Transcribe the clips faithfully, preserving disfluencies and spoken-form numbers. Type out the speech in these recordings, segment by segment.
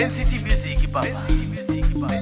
City Music, Papa. City Music, Papa.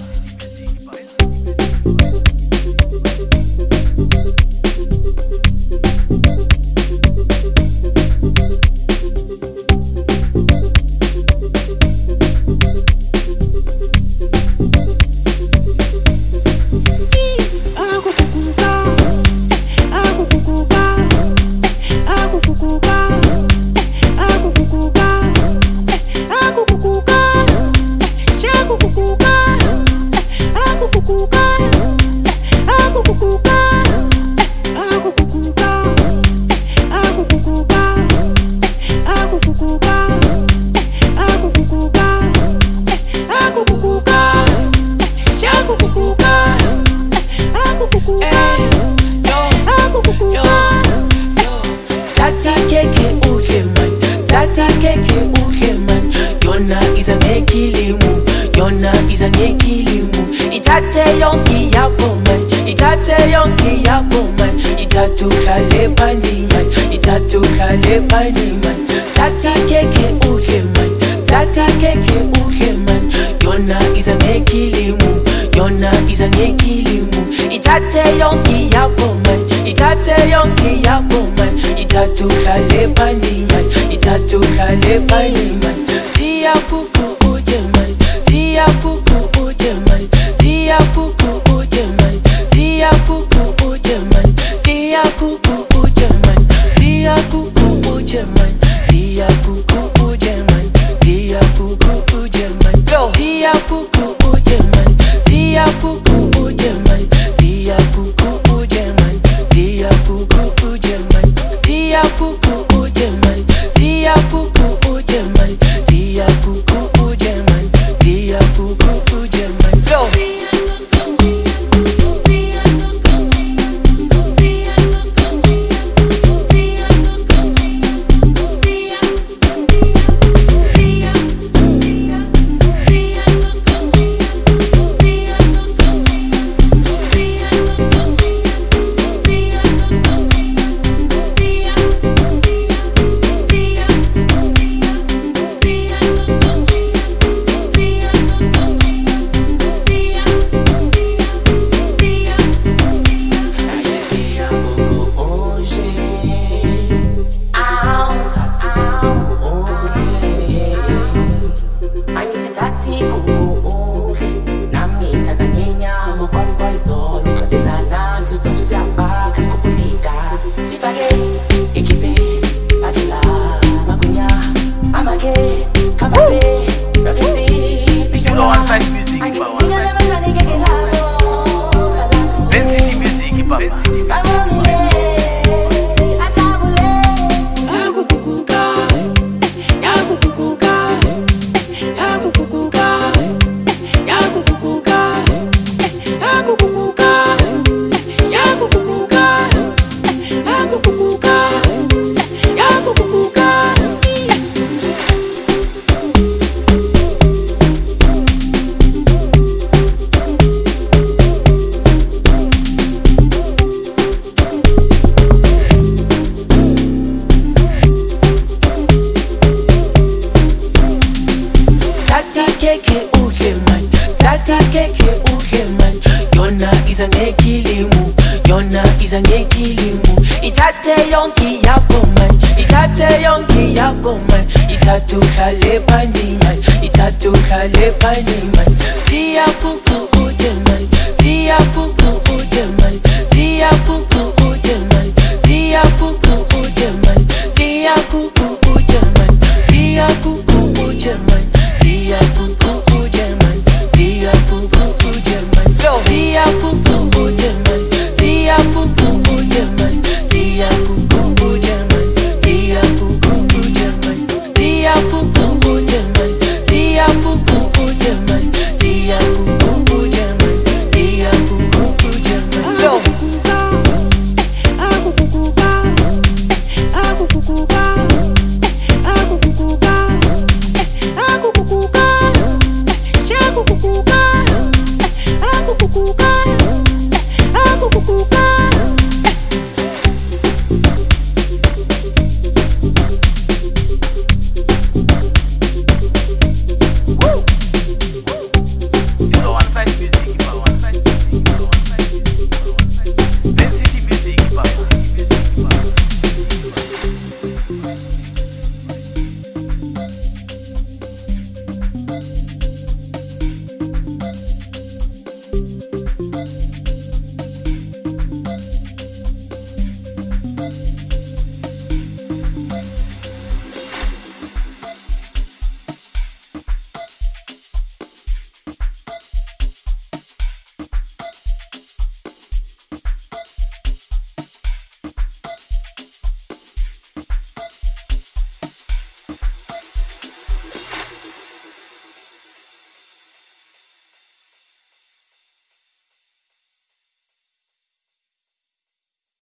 Yona izangekilimu ithathe yonke yakho man ithathe yonke yakho man ithathe uhlale phansi man ithathe uhlale phansi man thatha keke udle man thatha keke udle man yona izangekilimu yona izangekilimu ithathe yonke yakho man ithathe yonke yakho man ithathe uhlale phansi man ithathe uhlale phansi man tia kuku uje man tia kuku uje man tia kuku uje man tia kuku uje man tia kuku uje man tia kuku uje man tia kuku uje man tia kuku uje man tia kuku uje man tia kuku uje man tia kuku uje man tia kuku uje man tia kuku uje man tia kuku uje man tia kuku uje man tia kuku uje man go Yona izangekilimu ithathe yonke yakho man ithathe yonke yakho man ithathe uhlale phansi man ithathe uhlale phansi man tia kuku uje man tia kuku uje man tia kuku